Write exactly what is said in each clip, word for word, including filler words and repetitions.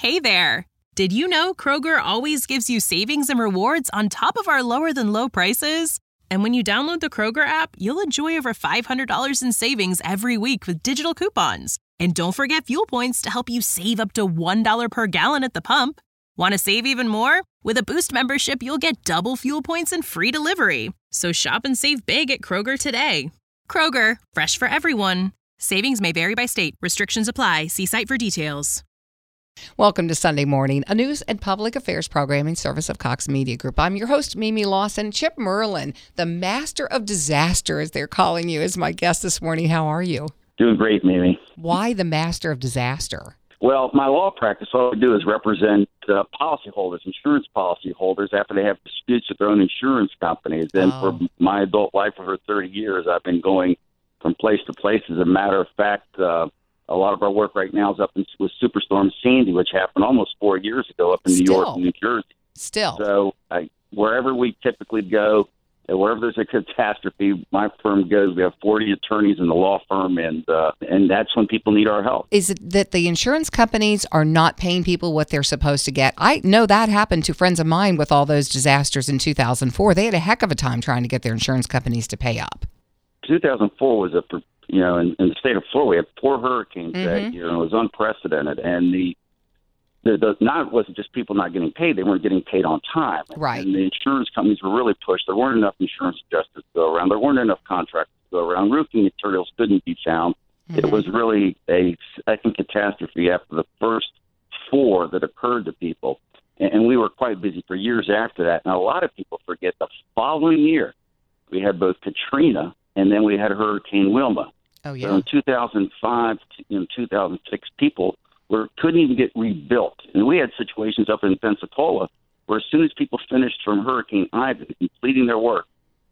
Hey there! Did you know Kroger always gives you savings and rewards on top of our lower-than-low prices? And when you download the Kroger app, you'll enjoy over five hundred dollars in savings every week with digital coupons. And don't forget fuel points to help you save up to one dollar per gallon at the pump. Want to save even more? With a Boost membership, you'll get double fuel points and free delivery. So shop and save big at Kroger today. Kroger, fresh for everyone. Savings may vary by state. Restrictions apply. See site for details. Welcome to Sunday Morning, a news and public affairs programming service of Cox Media Group. I'm your host, Mimi Lawson. Chip Merlin, the master of disaster, as they're calling you, is my guest this morning. How are you? Doing great, Mimi. Why the master of disaster? Well, my law practice, all I do is represent uh, policyholders, insurance policyholders, after they have disputes with their own insurance companies. And Oh. for my adult life, for thirty years, I've been going from place to place. As a matter of fact, uh, a lot of our work right now is up in, with Superstorm Sandy, which happened almost four years ago up in New Still. York and New Jersey. Still. So I, wherever we typically go, uh, wherever there's a catastrophe, my firm goes. We have forty attorneys in the law firm, and uh, and that's when people need our help. Is it that the insurance companies are not paying people what they're supposed to get? I know that happened to friends of mine with all those disasters in two thousand four. They had a heck of a time trying to get their insurance companies to pay up. two thousand four was a, you know, in, in the state of Florida, we had four hurricanes Mhm. that year, and it was unprecedented. And the, the, the not wasn't just people not getting paid; they weren't getting paid on time. Right. And the insurance companies were really pushed. There weren't enough insurance adjusters to go around. There weren't enough contractors to go around. Roofing materials couldn't be found. Mhm. It was really a second catastrophe after the first four that occurred to people. And, and we were quite busy for years after that. And a lot of people forget the following year we had both Katrina and then we had Hurricane Wilma. Oh, So yeah. in two thousand five and two thousand six, people were couldn't even get rebuilt. And we had situations up in Pensacola where as soon as people finished from Hurricane Ida, completing their work,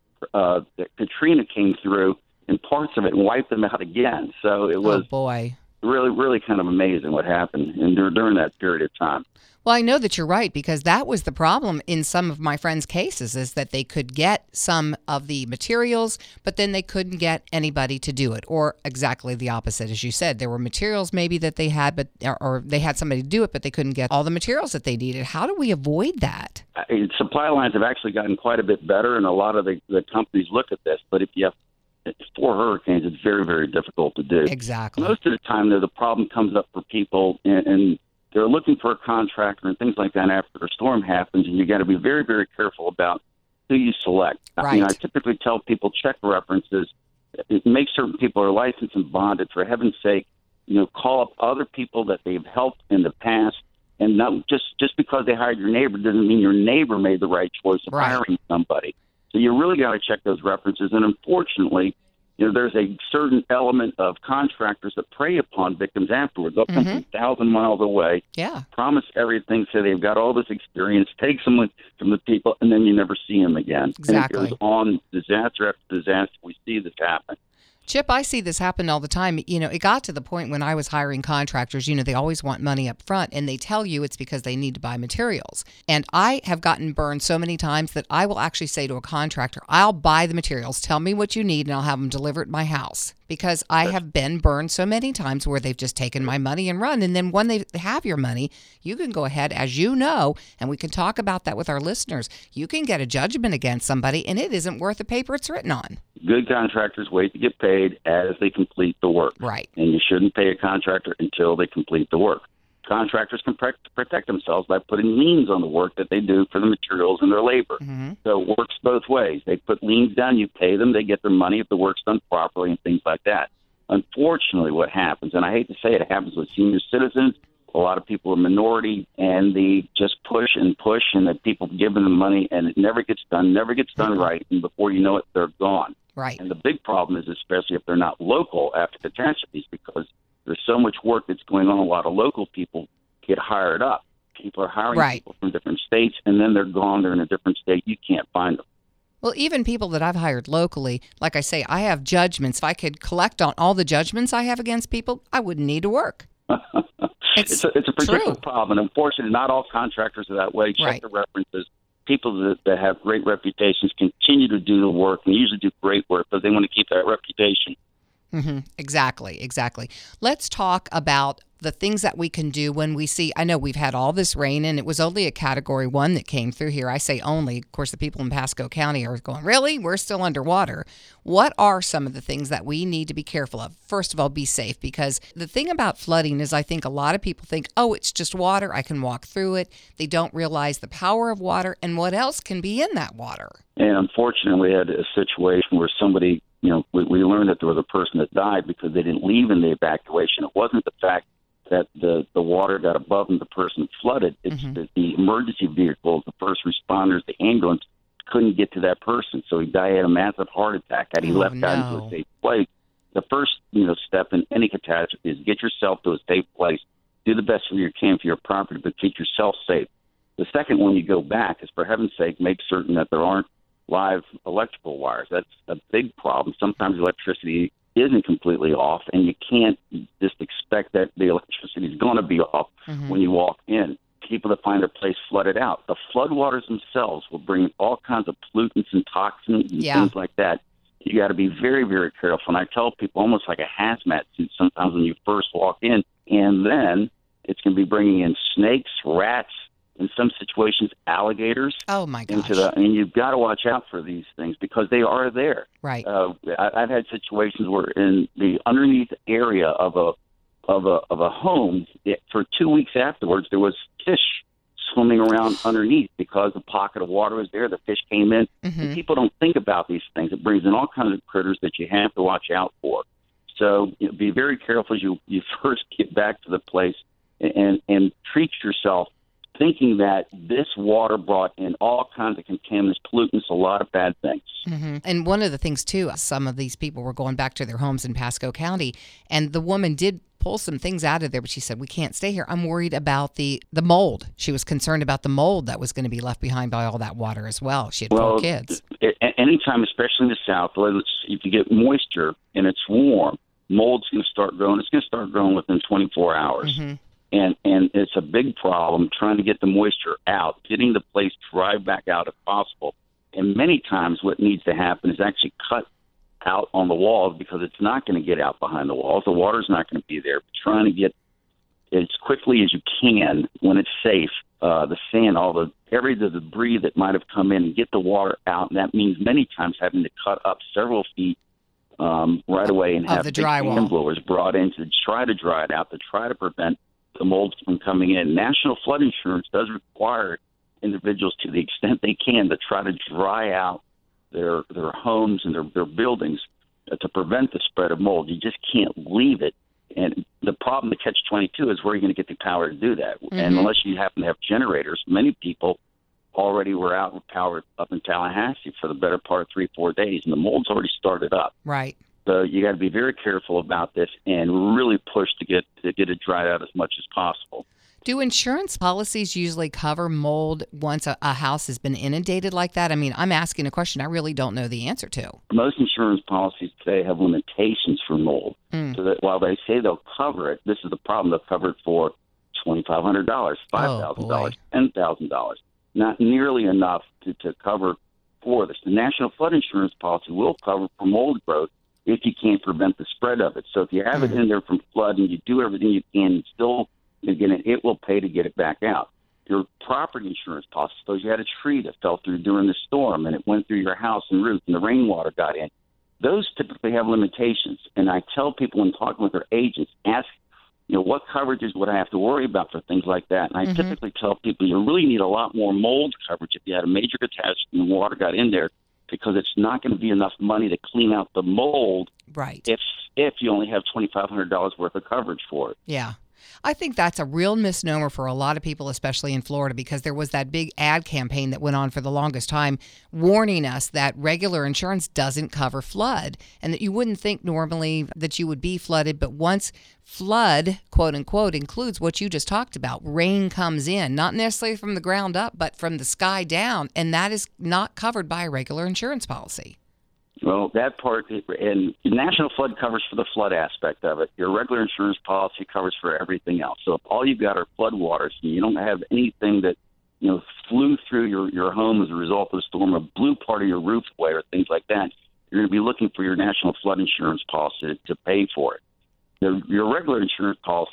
uh, the Katrina came through and parts of it and wiped them out again. So it Oh, was boy. really, really kind of amazing what happened and dur- during that period of time. Well, I know that you're right, because that was the problem in some of my friends' cases, is that they could get some of the materials, but then they couldn't get anybody to do it. Or exactly the opposite, as you said. There were materials maybe that they had, but or, or they had somebody to do it, but they couldn't get all the materials that they needed. How do we avoid that? Uh, Supply lines have actually gotten quite a bit better, and a lot of the, the companies look at this. But if you have four hurricanes, it's very, very difficult to do. Exactly. Most of the time, though, the problem comes up for people, and, and they're looking for a contractor and things like that after a storm happens, and you got to be very, very careful about who you select. Right. I mean, I typically tell people check references, make certain people are licensed and bonded. For heaven's sake, you know, call up other people that they've helped in the past, and not just just because they hired your neighbor doesn't mean your neighbor made the right choice of Right. hiring somebody. So you really got to check those references, and unfortunately, you know, there's a certain element of contractors that prey upon victims afterwards. They'll come Mhm. from a thousand miles away, Yeah. promise everything, say they've got all this experience, take someone from the people, and then you never see them again. Exactly. And it goes on disaster after disaster. We see this happen. Chip, I see this happen all the time. You know, it got to the point when I was hiring contractors, you know, they always want money up front, and they tell you it's because they need to buy materials. And I have gotten burned so many times that I will actually say to a contractor, I'll buy the materials, tell me what you need, and I'll have them deliver at my house. Because I have been burned so many times where they've just taken my money and run. And then when they have your money, you can go ahead, as you know, and we can talk about that with our listeners. You can get a judgment against somebody, and it isn't worth the paper it's written on. Good contractors wait to get paid as they complete the work. Right. And you shouldn't pay a contractor until they complete the work. Contractors can pre- protect themselves by putting liens on the work that they do for the materials and their labor. Mm-hmm. So it works both ways. They put liens down, you pay them, they get their money if the work's done properly and things like that. Unfortunately, what happens, and I hate to say it, it happens with senior citizens. A lot of people are minority, and they just push and push, and the people give them the money, and it never gets done, never gets done right, and before you know it, they're gone. Right. And the big problem is, especially if they're not local after catastrophes, because there's so much work that's going on, a lot of local people get hired up. People are hiring Right. people from different states, and then they're gone. They're in a different state. You can't find them. Well, even people that I've hired locally, like I say, I have judgments. If I could collect on all the judgments I have against people, I wouldn't need to work. It's, It's a, it's a predictable true. problem. And unfortunately, not all contractors are that way. Check Right. the references. People that, that have great reputations continue to do the work and usually do great work because they want to keep that reputation. Mm-hmm. Exactly, exactly. Let's talk about the things that we can do when we see, I know we've had all this rain and it was only a category one that came through here. I say only, of course, the people in Pasco County are going, really? We're still underwater. What are some of the things that we need to be careful of? First of all, be safe, because the thing about flooding is I think a lot of people think, oh, it's just water. I can walk through it. They don't realize the power of water and what else can be in that water. And unfortunately, we had a situation where somebody, you know, we, we learned that there was a person that died because they didn't leave in the evacuation. It wasn't the fact that the, the water got above them, the person flooded. It's mm-hmm. that the emergency vehicles, the first responders, the ambulance couldn't get to that person. So he died, had a massive heart attack had he oh, left no. out into a safe place. The first, you know, step in any catastrophe is get yourself to a safe place. Do the best you can for your property, but keep yourself safe. The second one you go back is, for heaven's sake, make certain that there aren't live electrical wires. That's a big problem. Sometimes electricity isn't completely off, and you can't just expect that the electricity is going to be off mm-hmm. when you walk in. People that find their place flooded out. The floodwaters themselves will bring all kinds of pollutants and toxins and yeah. things like that. You got to be very, very careful. And I tell people almost like a hazmat suit sometimes when you first walk in, and then it's going to be bringing in snakes, rats, in some situations, alligators. Oh, my gosh. Into the, and you've got to watch out for these things because they are there. Right. Uh, I, I've had situations where in the underneath area of a of a of a home, it, for two weeks afterwards, there was fish swimming around underneath because the pocket of water was there. The fish came in. Mm-hmm. And people don't think about these things. It brings in all kinds of critters that you have to watch out for. So you know, be very careful as you, you first get back to the place and, and treat yourself thinking that this water brought in all kinds of contaminants, pollutants, a lot of bad things. Mm-hmm. And one of the things, too, some of these people were going back to their homes in Pasco County, and the woman did pull some things out of there, but she said, we can't stay here. I'm worried about the, the mold. She was concerned about the mold that was going to be left behind by all that water as well. She had well, four kids. It, anytime, especially in the South, if you get moisture and it's warm, mold's going to start growing. It's going to start growing within twenty-four hours. Mm-hmm. And and it's a big problem trying to get the moisture out, getting the place dried back out if possible. And many times what needs to happen is actually cut out on the walls because it's not going to get out behind the walls. The water's not going to be there. But trying to get as quickly as you can when it's safe, uh, the sand, all the every the debris that might have come in and get the water out. And that means many times having to cut up several feet um, right away and of have the big drywall. hand blowers brought in to try to dry it out, to try to prevent the mold from coming in. National Flood Insurance does require individuals, to the extent they can, to try to dry out their their homes and their, their buildings uh, to prevent the spread of mold. You just can't leave it. And the problem, the catch twenty-two, is where you're going to get the power to do that. Mm-hmm. And unless you happen to have generators, many people already were out with power up in Tallahassee for the better part of three, four days, and the mold's already started up. Right. So you got to be very careful about this and really push to get to get it dried out as much as possible. Do insurance policies usually cover mold once a, a house has been inundated like that? I mean, I'm asking a question I really don't know the answer to. Most insurance policies today have limitations for mold. Mm. So that while they say they'll cover it, this is the problem. They'll cover it for twenty-five hundred dollars, five thousand dollars, oh, ten thousand dollars. Not nearly enough to, to cover for this. The National Flood Insurance policy will cover for mold growth if you can't prevent the spread of it. So if you have mm. it in there from flood and you do everything you can and still get it, it will pay to get it back out. Your property insurance policy, suppose you had a tree that fell through during the storm and it went through your house and roof and the rainwater got in. Those typically have limitations. And I tell people when talking with their agents, ask, you know, what coverages would I have to worry about for things like that? And I mm-hmm. typically tell people you really need a lot more mold coverage if you had a major catastrophe and water got in there, because it's not going to be enough money to clean out the mold right. if if you only have twenty-five hundred dollars worth of coverage for it. Yeah. I think that's a real misnomer for a lot of people, especially in Florida, because there was that big ad campaign that went on for the longest time warning us that regular insurance doesn't cover flood and that you wouldn't think normally that you would be flooded. But once flood, quote unquote, includes what you just talked about, rain comes in, not necessarily from the ground up, but from the sky down. And that is not covered by a regular insurance policy. Well, that part, and National Flood covers for the flood aspect of it. Your regular insurance policy covers for everything else. So if all you've got are flood waters and you don't have anything that, you know, flew through your, your home as a result of the storm or blew part of your roof away or things like that, you're going to be looking for your National Flood Insurance policy to pay for it. The, your regular insurance policy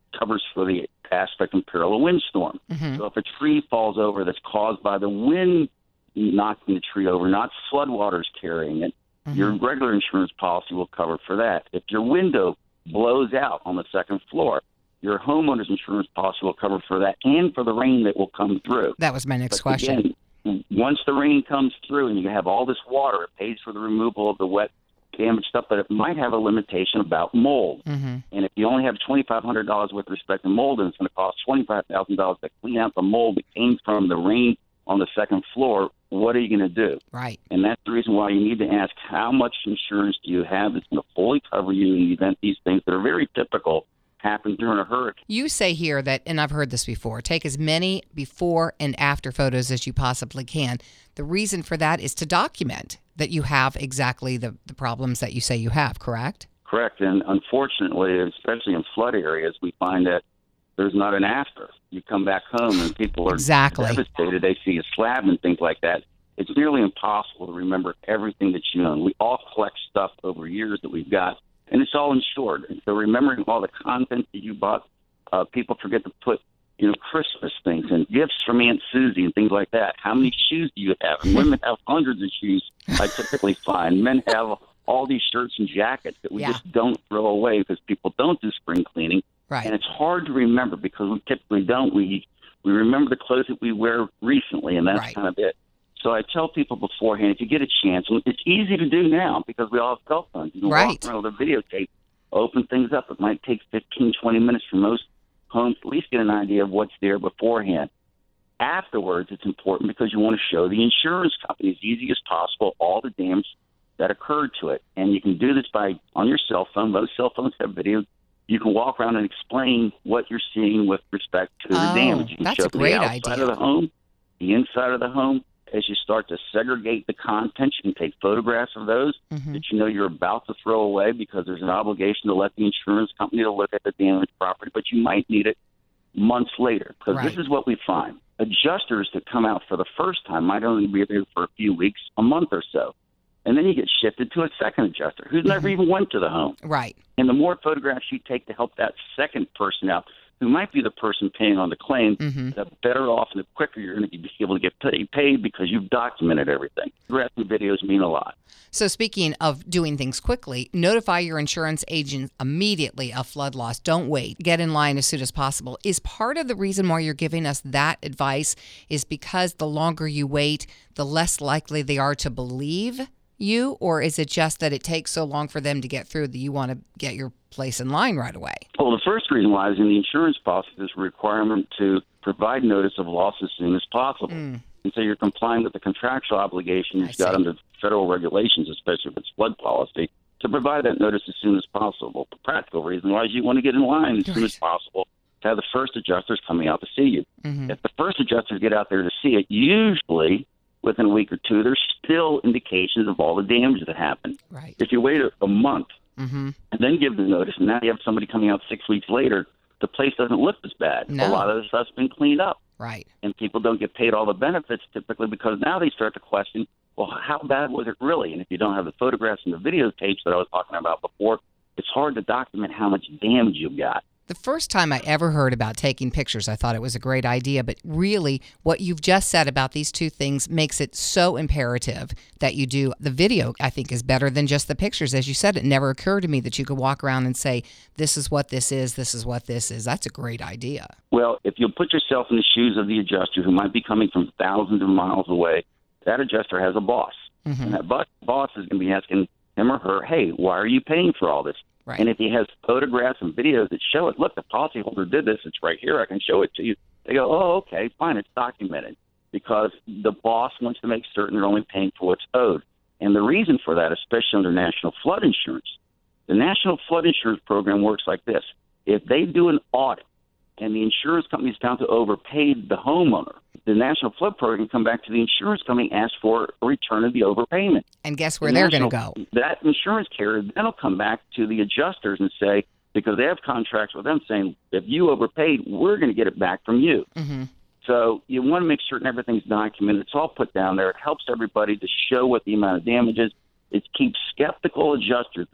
covers for the aspect and peril of windstorm. Mm-hmm. So if a tree falls over that's caused by the wind knocking the tree over, not floodwaters carrying it, mm-hmm. your regular insurance policy will cover for that. If your window blows out on the second floor, your homeowner's insurance policy will cover for that and for the rain that will come through. That was my next but question. Again, once the rain comes through and you have all this water, it pays for the removal of the wet, damaged stuff, but it might have a limitation about mold. Mm-hmm. And if you only have twenty-five hundred dollars with respect to mold, and it's going to cost twenty-five thousand dollars to clean out the mold that came from the rain on the second floor, what are you going to do? Right. And that's the reason why you need to ask, how much insurance do you have that's going to fully cover you in the event these things that are very typical happen during a hurricane? You say here that, and I've heard this before, take as many before and after photos as you possibly can. The reason for that is to document that you have exactly the, the problems that you say you have, correct? Correct. And unfortunately, especially in flood areas, we find that there's not an after. You come back home and people are exactly. devastated. They see a slab and things like that. It's nearly impossible to remember everything that you own. We all collect stuff over years that we've got, and it's all insured. And so remembering all the content that you bought, uh, people forget to put, you know, Christmas things and gifts from Aunt Susie and things like that. How many shoes do you have? And women have hundreds of shoes, I typically find. Men have all these shirts and jackets that we yeah. just don't throw away because people don't do spring cleaning. Right. And it's hard to remember because we typically don't. We we remember the clothes that we wear recently, and that's right. kind of it. So I tell people beforehand, if you get a chance, and it's easy to do now because we all have cell phones. You can right. walk around with a videotape, open things up. It might take fifteen, twenty minutes for most homes to at least get an idea of what's there beforehand. Afterwards, it's important because you want to show the insurance company as easy as possible all the damage that occurred to it. And you can do this by on your cell phone. Most cell phones have video. You can walk around and explain what you're seeing with respect to the oh, damage. You can that's show a great the outside idea. of the home, the inside of the home. As you start to segregate the contents, you can take photographs of those mm-hmm. that you know you're about to throw away because there's an obligation to let the insurance company to look at the damaged property, but you might need it months later. Because right. this is what we find. Adjusters that come out for the first time might only be there for a few weeks, a month or so. And then you get shifted to a second adjuster who's never mm-hmm. even went to the home. Right. And the more photographs you take to help that second person out, who might be the person paying on the claim, mm-hmm. the better off and the quicker you're going to be able to get paid because you've documented everything. Photographs and videos mean a lot. So speaking of doing things quickly, notify your insurance agent immediately of flood loss. Don't wait. Get in line as soon as possible. Is part of the reason why you're giving us that advice is because the longer you wait, the less likely they are to believe you, or is it just that it takes so long for them to get through that you want to get your place in line right away? Well, the first reason why is in the insurance policy, there's a requirement to provide notice of loss as soon as possible. Mm. And so you're complying with the contractual obligation you've got under federal regulations, especially if it's flood policy, to provide that notice as soon as possible. The practical reason why is you want to get in line as right. soon as possible to have the first adjusters coming out to see you. Mm-hmm. If the first adjusters get out there to see it, usually within a week or two, there's still indications of all the damage that happened. Right. If you wait a, a month mm-hmm. and then give the notice, and now you have somebody coming out six weeks later, the place doesn't look as bad. No. A lot of the stuff's been cleaned up. Right. And people don't get paid all the benefits typically because now they start to question, well, how bad was it really? And if you don't have the photographs and the videotapes that I was talking about before, it's hard to document how much damage you've got. The first time I ever heard about taking pictures, I thought it was a great idea. But really, what you've just said about these two things makes it so imperative that you do. The video, I think, is better than just the pictures. As you said, it never occurred to me that you could walk around and say, this is what this is, this is what this is. That's a great idea. Well, if you'll put yourself in the shoes of the adjuster who might be coming from thousands of miles away, that adjuster has a boss. Mm-hmm. And that boss is going to be asking him or her, hey, why are you paying for all this? Right. And if he has photographs and videos that show it, look, the policyholder did this. It's right here. I can show it to you. They go, oh, okay, fine. It's documented because the boss wants to make certain they're only paying for what's owed. And the reason for that, especially under National Flood Insurance, the National Flood Insurance Program works like this. If they do an audit and the insurance company is found to overpaid the homeowner, the National Flood Program can come back to the insurance company and ask for a return of the overpayment. And guess where The they're national- going to go? That insurance carrier then will come back to the adjusters and say, because they have contracts with them saying, if you overpaid, we're going to get it back from you. Mm-hmm. So you want to make certain everything's documented. It's all put down there. It helps everybody to show what the amount of damage is. It keeps skeptical adjusters that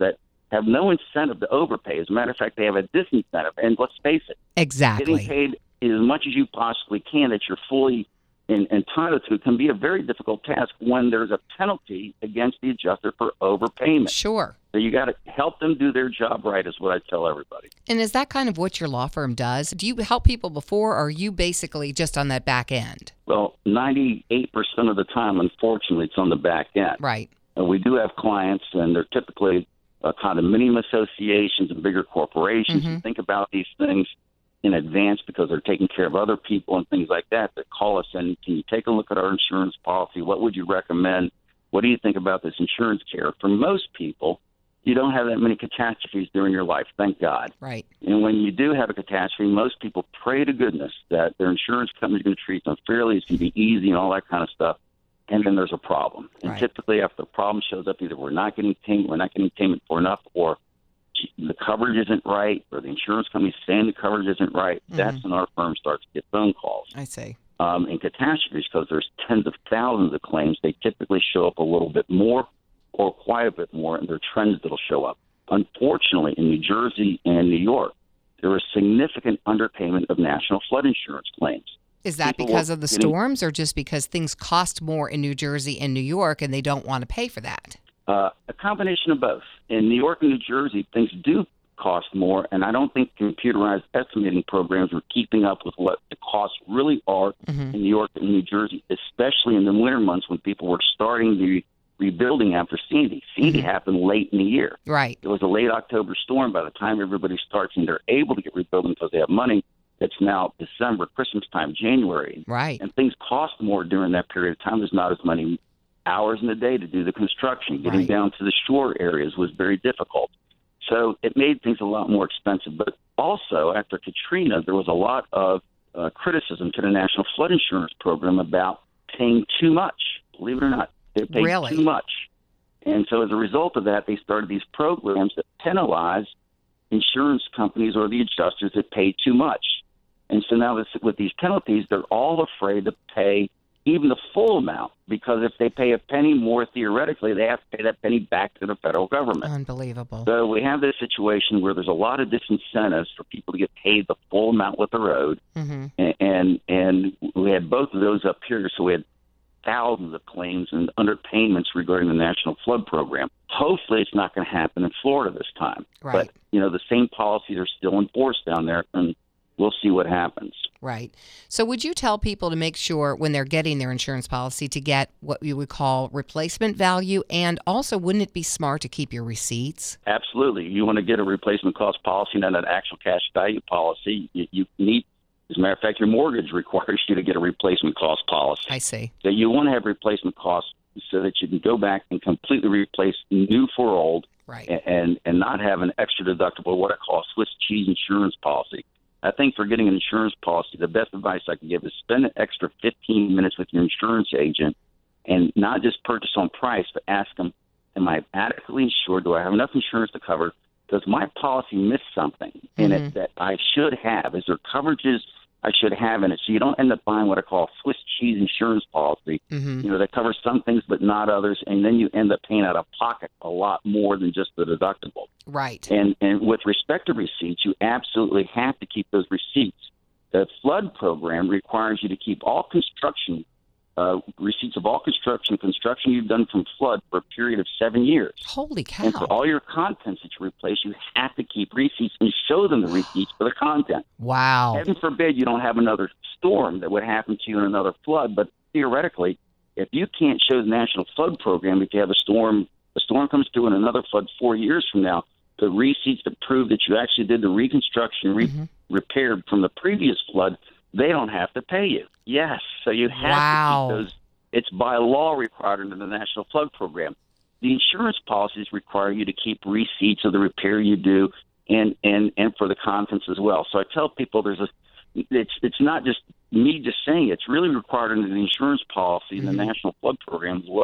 have no incentive to overpay. As a matter of fact, they have a disincentive. And let's face it, exactly. getting paid as much as you possibly can that you're fully in, entitled to can be a very difficult task when there's a penalty against the adjuster for overpayment. Sure. So you got to help them do their job right is what I tell everybody. And is that kind of what your law firm does? Do you help people before, or are you basically just on that back end? Well, ninety-eight percent of the time, unfortunately, it's on the back end. Right. And we do have clients, and they're typically uh, condominium associations and bigger corporations Mm-hmm. who think about these things in advance because they're taking care of other people and things like that, that call us and can you take a look at our insurance policy? What would you recommend? What do you think about this insurance care? For most people, you don't have that many catastrophes during your life, thank God. Right. And when you do have a catastrophe, most people pray to goodness that their insurance company is going to treat them fairly, it's going to be easy and all that kind of stuff. And then there's a problem. And Right. typically after the problem shows up, either we're not getting payment, we're not getting payment for enough, or the coverage isn't right, or the insurance company is saying the coverage isn't right. Mm-hmm. That's when our firm starts to get phone calls. I see. Um, in catastrophes, because there's tens of thousands of claims, they typically show up a little bit more or quite a bit more, and there are trends that'll show up. Unfortunately, in New Jersey and New York, there is significant underpayment of national flood insurance claims. Is that People because were of the getting- storms, or just because things cost more in New Jersey and New York and they don't want to pay for that? Uh, a combination of both. In New York and New Jersey, things do cost more, and I don't think computerized estimating programs are keeping up with what the costs really are Mm-hmm. in New York and New Jersey, especially in the winter months when people were starting the rebuilding after Sandy. Sandy Mm-hmm. happened late in the year. Right. It was a late October storm. By the time everybody starts and they're able to get rebuilding because they have money, it's now December, Christmas time, January. Right. And things cost more during that period of time. There's not as many hours in the day to do the construction. Getting Right. down to the shore areas was very difficult. So it made things a lot more expensive. But also, after Katrina, there was a lot of uh, criticism to the National Flood Insurance Program about paying too much. Believe it or not, they paid Really? too much. And so as a result of that, they started these programs that penalize insurance companies or the adjusters that pay too much. And so now this, with these penalties, they're all afraid to pay even the full amount, because if they pay a penny more, theoretically, they have to pay that penny back to the federal government. Unbelievable. So we have this situation where there's a lot of disincentives for people to get paid the full amount with the road, Mm-hmm. and, and and we had both of those up here. So we had thousands of claims and underpayments regarding the National Flood Program. Hopefully, it's not going to happen in Florida this time. Right. But you know, the same policies are still enforced down there, and we'll see what happens. Right. So would you tell people to make sure when they're getting their insurance policy to get what you would call replacement value? And also, wouldn't it be smart to keep your receipts? Absolutely. You want to get a replacement cost policy, not an actual cash value policy. You, you need, as a matter of fact, your mortgage requires you to get a replacement cost policy. I see. So you want to have replacement costs so that you can go back and completely replace new for old, Right. and, and not have an extra deductible, what I call Swiss cheese insurance policy. I think for getting an insurance policy, the best advice I can give is spend an extra fifteen minutes with your insurance agent and not just purchase on price, but ask them, am I adequately insured? Do I have enough insurance to cover? Does my policy miss something in Mm-hmm. it that I should have? Is there coverages I should have in it? So you don't end up buying what I call a Swiss cheese insurance policy, Mm-hmm. you know, that covers some things but not others, and then you end up paying out of pocket a lot more than just the deductible. Right. And and with respect to receipts, you absolutely have to keep those receipts. The flood program requires you to keep all construction uh, receipts of all construction construction you've done from flood for a period of seven years. Holy cow. And for all your contents that you replace, you have to keep receipts and show them the receipts for the content. Wow. Heaven forbid you don't have another storm that would happen to you in another flood, but theoretically, if you can't show the National Flood Program, if you have a storm, a storm comes through in another flood four years from now, the receipts that prove that you actually did the reconstruction, re- Mm-hmm. repaired from the previous flood, they don't have to pay you. Yes, so you have Wow. to keep those. It's by law required under the National Flood Program. The insurance policies require you to keep receipts of the repair you do, and and and for the contents as well. So I tell people there's a, it's it's not just me just saying it. It's really required under the insurance policy and Mm-hmm. the National Flood Program as well.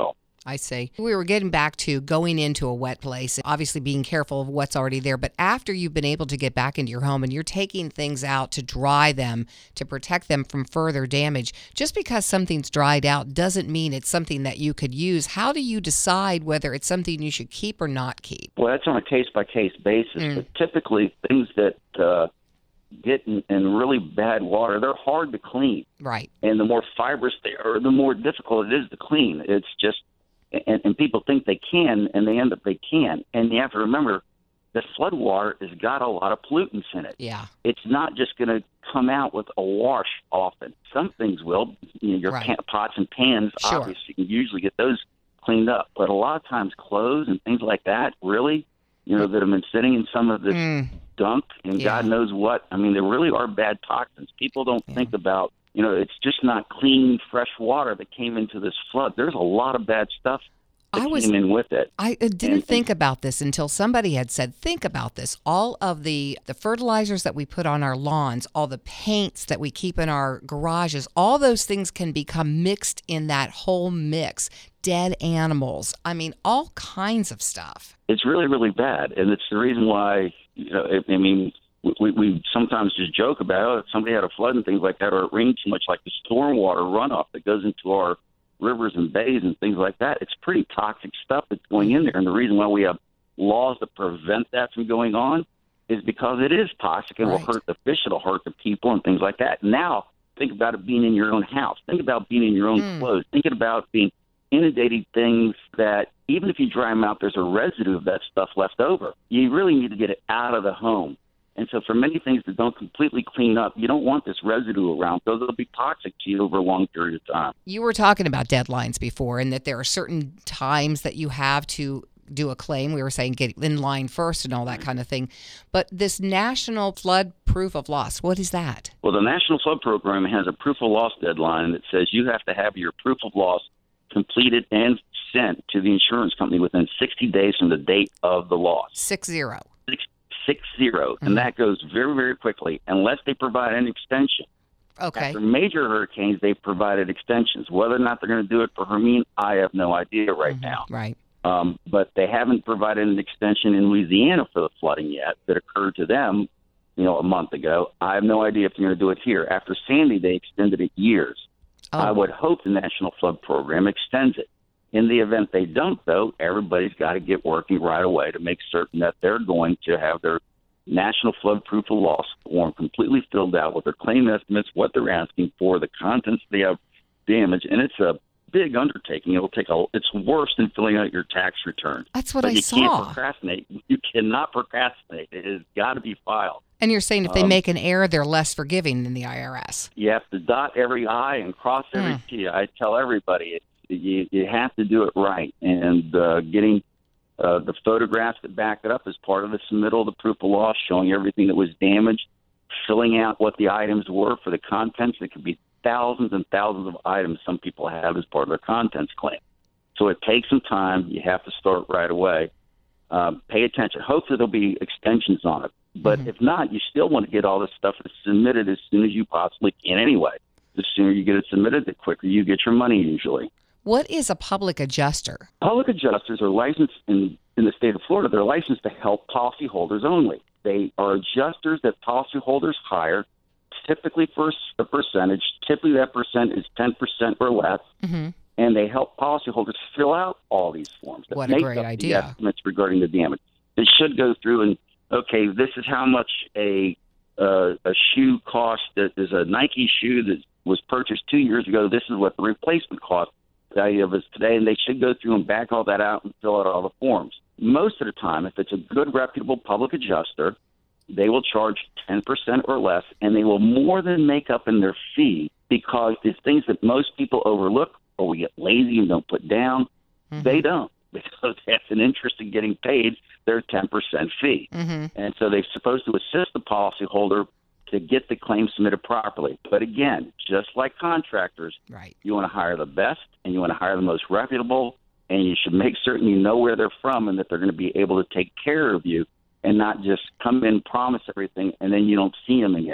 I see. We were getting back to going into a wet place, obviously being careful of what's already there. But after you've been able to get back into your home and you're taking things out to dry them, to protect them from further damage, just because something's dried out doesn't mean it's something that you could use. How do you decide whether it's something you should keep or not keep? Well, that's on a case-by-case basis. Mm. But typically, things that uh, get in, in really bad water, they're hard to clean. Right. And the more fibrous they are, the more difficult it is to clean. It's just And, and people think they can, and they end up they can. And you have to remember, the flood water has got a lot of pollutants in it. Yeah. It's not just going to come out with a wash often. Some things will. You know, your Right. pan, pots and pans, Sure. obviously, you can usually get those cleaned up. But a lot of times clothes and things like that, really, you know, that have been sitting in some of this Mm. gunk and Yeah. God knows what. I mean, there really are bad toxins. People don't Yeah. think about, you know, it's just not clean, fresh water that came into this flood. There's a lot of bad stuff that I was came in with it. I uh, didn't And- think about this until somebody had said, think about this. All of the, the fertilizers that we put on our lawns, all the paints that we keep in our garages, all those things can become mixed in that whole mix. Dead animals. I mean, all kinds of stuff. It's really, really bad. And it's the reason why, you know, I I mean, we, we sometimes just joke about, oh, if somebody had a flood and things like that, or it rained too much, like the stormwater runoff that goes into our rivers and bays and things like that. It's pretty toxic stuff that's going in there. And the reason why we have laws to prevent that from going on is because it is toxic and Right. will hurt the fish, it'll hurt the people and things like that. Now, think about it being in your own house. Think about being in your own Mm. clothes. Think about being inundating things that even if you dry them out, there's a residue of that stuff left over. You really need to get it out of the home. And so for many things that don't completely clean up, you don't want this residue around because it'll be toxic to you over a long period of time. You were talking about deadlines before and that there are certain times that you have to do a claim. We were saying get in line first and all that kind of thing. But this National Flood Proof of Loss, what is that? Well, the National Flood Program has a proof of loss deadline that says you have to have your proof of loss completed and sent to the insurance company within sixty days from the date of the loss. Six zero. Six, six zero. Mm-hmm. And that goes very, very quickly unless they provide an extension. Okay. After major hurricanes, they've provided extensions. Whether or not they're going to do it for Hermine, I have no idea right Mm-hmm. now. Right. Um, but they haven't provided an extension in Louisiana for the flooding yet that occurred to them, you know, a month ago. I have no idea if they're going to do it here. After Sandy, they extended it years. Oh. I would hope the National Flood Program extends it. In the event they don't, though, everybody's got to get working right away to make certain that they're going to have their National Flood Proof of Loss form completely filled out with their claim estimates, what they're asking for, the contents they have damage, and it's a big undertaking. It'll take a. It's worse than filling out your tax return. That's what but I you saw. can't procrastinate. You cannot procrastinate. It has got to be filed. And you're saying if they Um, make an error, they're less forgiving than the I R S. You have to dot every I and cross every Mm. T. I tell everybody it, you you have to do it right, and uh, getting uh, the photographs that back it up as part of the submittal of the proof of loss, showing everything that was damaged, filling out what the items were for the contents. It could be thousands and thousands of items some people have as part of their contents claim. So it takes some time. You have to start right away. Um, pay attention. Hopefully there'll be extensions on it. But Mhm. if not, you still want to get all this stuff submitted as soon as you possibly can anyway. The sooner you get it submitted, the quicker you get your money usually. What is a public adjuster? Public adjusters are licensed in, in the state of Florida. They're licensed to help policyholders only. They are adjusters that policyholders hire, typically for a percentage. Typically that percent is ten percent or less. Mm-hmm. And they help policyholders fill out all these forms that What a make great up idea. the estimates regarding the damage. They should go through and, okay, this is how much a uh, a shoe cost. That is a Nike shoe that was purchased two years ago. This is what the replacement cost value of is today, and they should go through and back all that out and fill out all the forms. Most of the time, if it's a good, reputable public adjuster, they will charge ten percent or less, and they will more than make up in their fee because the things that most people overlook or we get lazy and don't put down, Mm-hmm. they don't because they have an interest in getting paid their ten percent fee. Mm-hmm. And so they're supposed to assist the policyholder to get the claim submitted properly. But again, just like contractors, Right. you want to hire the best and you want to hire the most reputable, and you should make certain you know where they're from and that they're going to be able to take care of you and not just come in, promise everything, and then you don't see them again.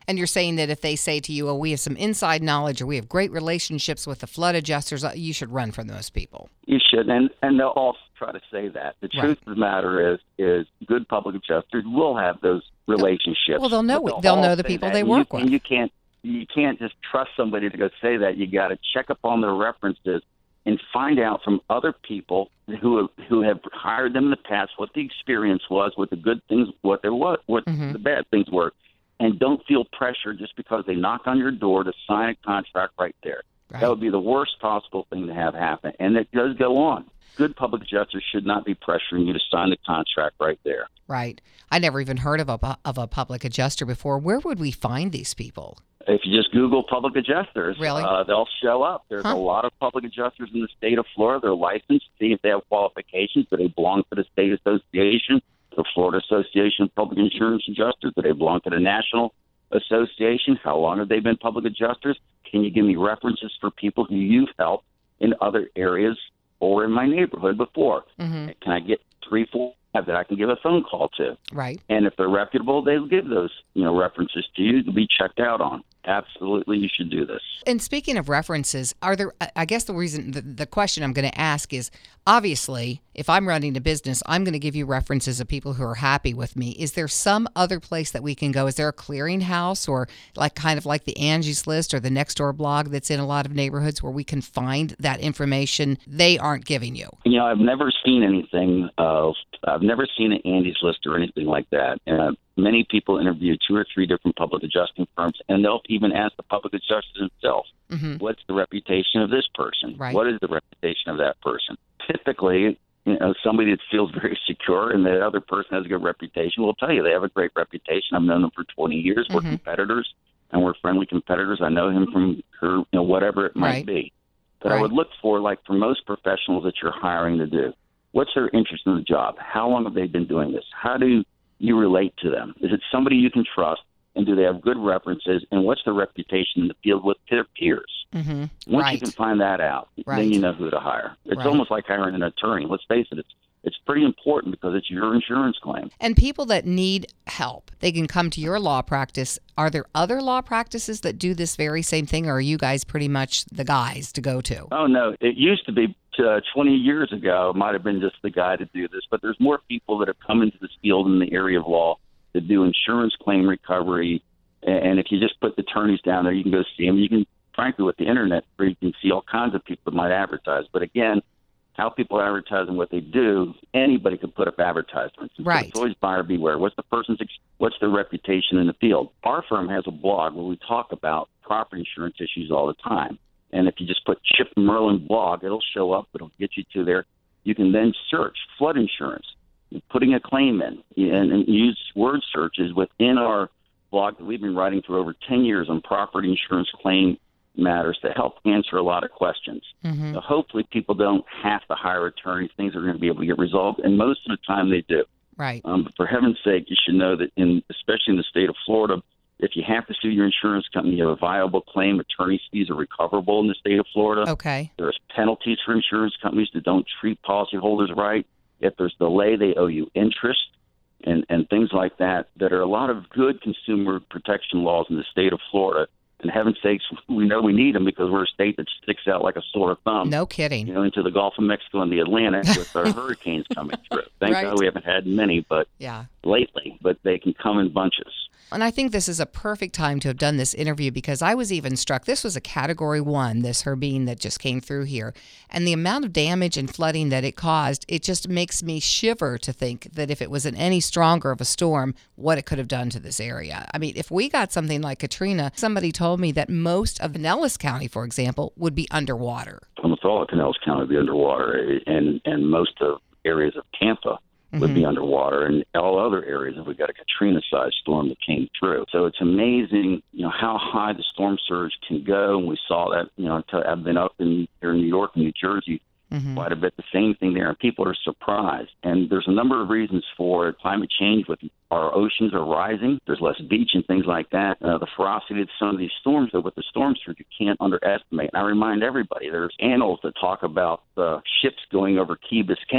And you're saying that if they say to you, oh, we have some inside knowledge or we have great relationships with the flood adjusters, you should run from those people. You should, and, and they'll also try to say that. The truth Right. of the matter is, is good public adjusters will have those relationships. Well, they'll know but it. They'll all know the say people that, they and work you, with. And you can't, you can't just trust somebody to go say that. You got to check up on their references and find out from other people who have, who have hired them in the past what the experience was, what the good things, what there was, what Mhm. the bad things were, and don't feel pressure just because they knock on your door to sign a contract right there. Right. That would be the worst possible thing to have happen, and it does go on. Good public adjusters should not be pressuring you to sign the contract right there. Right. I never even heard of a of a public adjuster before. Where would we find these people? If you just Google public adjusters, Really? uh, they'll show up. There's Huh. a lot of public adjusters in the state of Florida. They're licensed. See if they have qualifications. Do they belong to the state association, the Florida Association of Public Insurance Adjusters? Do they belong to the National Association? How long have they been public adjusters? Can you give me references for people who you've helped in other areas or in my neighborhood before? Mm-hmm. Can I get three, four that I can give a phone call to? Right. And if they're reputable, they'll give those, you know, references to you to be checked out on. Absolutely, you should do this. And speaking of references, are there, I guess the reason, the, the question I'm going to ask is, obviously, if I'm running a business, I'm going to give you references of people who are happy with me. Is there some other place that we can go? Is there a clearinghouse or like kind of like the Angie's List or the Nextdoor blog that's in a lot of neighborhoods where we can find that information they aren't giving you? You know, I've never seen anything of, I've never seen an Angie's List or anything like that. Uh, many people interview two or three different public adjusting firms, and they'll even ask the public adjuster themselves, Mm-hmm. what's the reputation of this person? Right. What is the reputation of that person? Typically, you know, somebody that feels very secure and the other person has a good reputation will tell you they have a great reputation. I've known them for twenty years. We're Mhm. competitors, and we're friendly competitors. I know him from her, you know, whatever it might Right. be. But I Right. would look for, like for most professionals that you're hiring to do, what's their interest in the job? How long have they been doing this? How do you relate to them? Is it somebody you can trust? And do they have good references? And what's their reputation in the field with their peers? Mm-hmm. Once Right. you can find that out, Right. then you know who to hire. It's Right. almost like hiring an attorney. Let's face it, it's it's pretty important because it's your insurance claim. And people that need help, they can come to your law practice. Are there other law practices that do this very same thing, or are you guys pretty much the guys to go to? Oh, no. It used to be uh, twenty years ago, it might have been just the guy to do this, but there's more people that have come into this field in the area of law to do insurance claim recovery. And if you just put the attorneys down there, you can go see them. You can, frankly, with the internet, where you can see all kinds of people that might advertise. But again, how people advertise and what they do, anybody could put up advertisements. So Right. it's always buyer beware. What's the person's, ex- what's their reputation in the field? Our firm has a blog where we talk about property insurance issues all the time. And if you just put Chip Merlin blog, it'll show up. It'll get you to there. You can then search flood insurance, putting a claim in, and, and use word searches within our blog that we've been writing for over ten years on property insurance claim matters to help answer a lot of questions. Mm-hmm. So hopefully people don't have to hire attorneys. Things are going to be able to get resolved, and most of the time they do. Right. Um, but for heaven's sake, you should know that, in especially in the state of Florida, if you have to sue your insurance company, you have a viable claim. Attorney's fees are recoverable in the state of Florida. Okay. There's penalties for insurance companies that don't treat policyholders right. If there's delay, they owe you interest and, and things like that, that are a lot of good consumer protection laws in the state of Florida. And heaven's sakes, we know we need them because we're a state that sticks out like a sore thumb. No kidding. You know, into the Gulf of Mexico and the Atlantic with our hurricanes coming through. Thank Right. God we haven't had many, but Yeah. lately, but they can come in bunches. And I think this is a perfect time to have done this interview because I was even struck. This was a category one, this Hermine that just came through here. And the amount of damage and flooding that it caused, it just makes me shiver to think that if it was an any stronger of a storm, what it could have done to this area. I mean, if we got something like Katrina, somebody told me that most of Pinellas County, for example, would be underwater. Almost all of Pinellas County would be underwater, and, and most of areas of Tampa would be underwater, and all other areas if we got a Katrina-sized storm that came through. So it's amazing, you know, how high the storm surge can go, and we saw that, you know, I've been up in here in New York and New Jersey Mm-hmm. quite a bit, the same thing there, and people are surprised. And there's a number of reasons for it. Climate change, with our oceans are rising, there's less beach and things like that. Uh, the ferocity of some of these storms, though, with the storm surge, you can't underestimate. And I remind everybody, there's annals that talk about uh, ships going over Key Biscayne.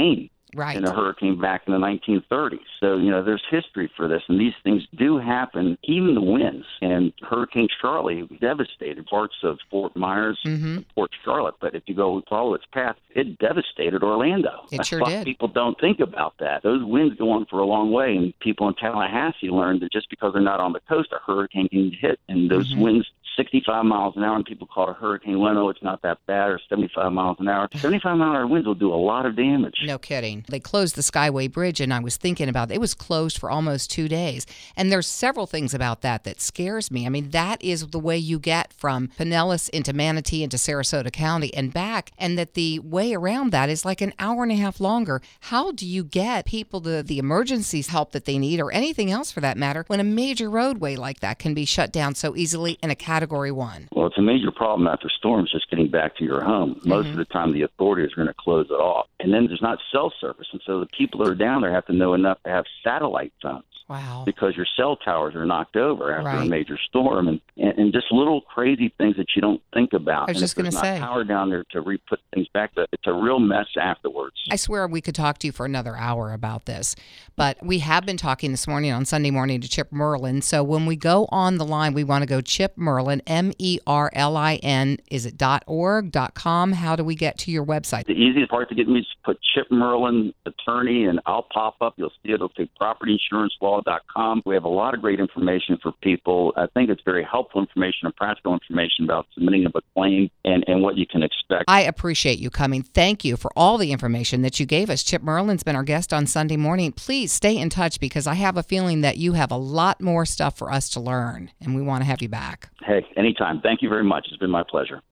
right. in a hurricane back in the nineteen thirties. So, you know, there's history for this, and these things do happen, even the winds. And Hurricane Charlie devastated parts of Fort Myers, mm-hmm. Port Charlotte. But if you go follow its path, it devastated Orlando. It sure a lot did. of people don't think about that. Those winds go on for a long way, and people in Tallahassee learned that just because they're not on the coast, a hurricane can hit. And those mm-hmm. winds, sixty-five miles an hour, and people call it a hurricane. Well, no, it's not that bad, or seventy-five miles an hour. seventy-five mile an hour winds will do a lot of damage. No kidding. They closed the Skyway Bridge, and I was thinking about it. It was closed for almost two days. And there's several things about that that scares me. I mean, that is the way you get from Pinellas into Manatee into Sarasota County and back, and that the way around that is like an hour and a half longer. How do you get people the, the emergency help that they need, or anything else for that matter, when a major roadway like that can be shut down so easily in a Category one? Well, it's a major problem after storms just getting back to your home. Most mm-hmm. of the time, the authorities are going to close it off. And then there's not cell service. And so the people that are down there have to know enough to have satellite phones. Wow. Because your cell towers are knocked over after right. a major storm, and, and and just little crazy things that you don't think about. I was and just going to say, there's not power down there to re-put things back. It's a real mess afterwards. I swear we could talk to you for another hour about this, but we have been talking this morning on Sunday Morning to Chip Merlin. So when we go on the line, we want to go Chip Merlin, M E R L I N. Is it .org, .com? How do we get to your website? The easiest part to get me is put Chip Merlin attorney, and I'll pop up. You'll see it. It'll say property insurance law dot com. We have a lot of great information for people. I think it's very helpful information and practical information about submitting a claim and, and what you can expect. I appreciate you coming. Thank you for all the information that you gave us. Chip Merlin's been our guest on Sunday Morning. Please stay in touch, because I have a feeling that you have a lot more stuff for us to learn, and we want to have you back. Hey, anytime. Thank you very much. It's been my pleasure.